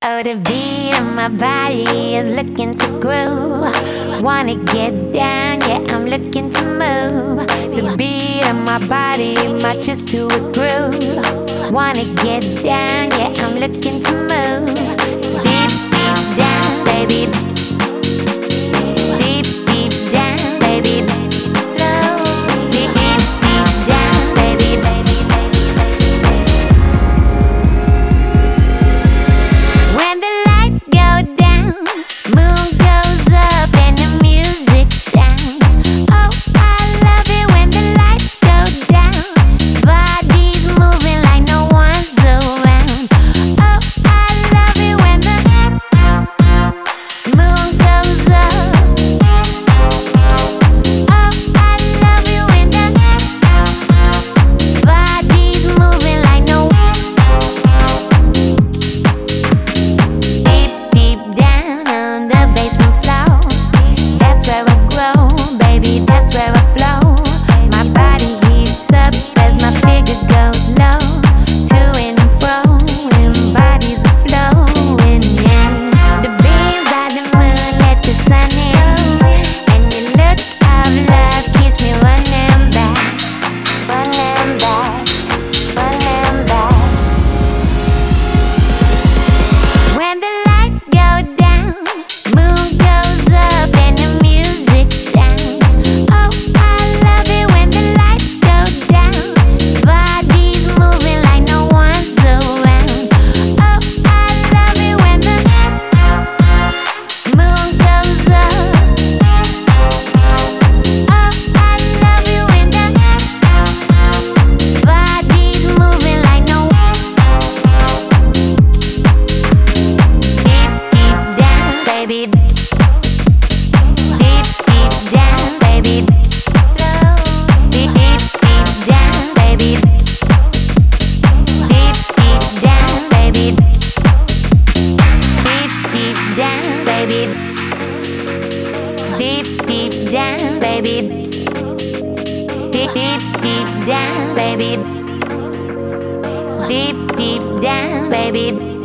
Oh, the beat of my body is looking to groove. Wanna get down, yeah, I'm looking to move. The beat of my body matches to a groove. Wanna get down, yeah, I'm looking to move. Deep, deep down, baby. Deep, deep down, baby. Slow. Deep, deep, deep down, baby. When the lights go down, moon goes up and the music sounds. Oh, I love it when the lights go down. Bodies moving like no one's around. Oh, I love it when the moon goes up. Oh, I love it when the bodies moving like no deep, deep down on the basement floor. That's where I grow, baby, that's where I flow. My body heats up as my figure goes low. To and fro, and bodies are flowing, yeah. The beams of the moon let the sun in, and your look of love keeps me running back, running back, running back. When the lights go down, moon goes up and the music sounds. Oh, I love it when the lights go down. Bodies moving like no one's around. Oh, I love it when the moon goes up. Oh, I love it when the bodies moving like no deep, deep down, baby. Deep, deep down, baby. Slow. Deep, deep, deep down, baby. Deep, deep down, baby. Deep, deep down, baby. Deep, deep down, baby. Deep, deep, deep down, baby. Deep, deep down, baby.